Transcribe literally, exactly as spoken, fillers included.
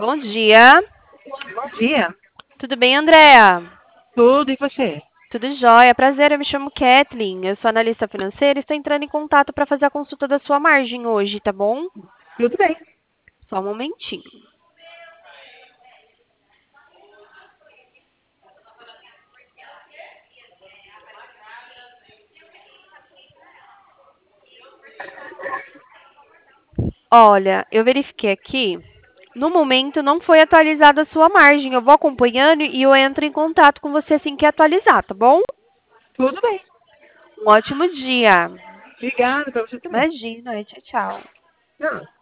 Bom dia. Bom dia. Tudo bem, Andréa? Tudo, e você? Tudo jóia. Prazer, eu me chamo Kathleen. Eu sou analista financeira e estou entrando em contato para fazer a consulta da sua margem hoje, tá bom? Tudo bem. Só um momentinho. Olha, eu verifiquei aqui. No momento, não foi atualizada a sua margem. Eu vou acompanhando e eu entro em contato com você assim que atualizar, tá bom? Tudo bem. Um ótimo dia. Obrigada para você também. Imagina. Tchau, tchau. Não.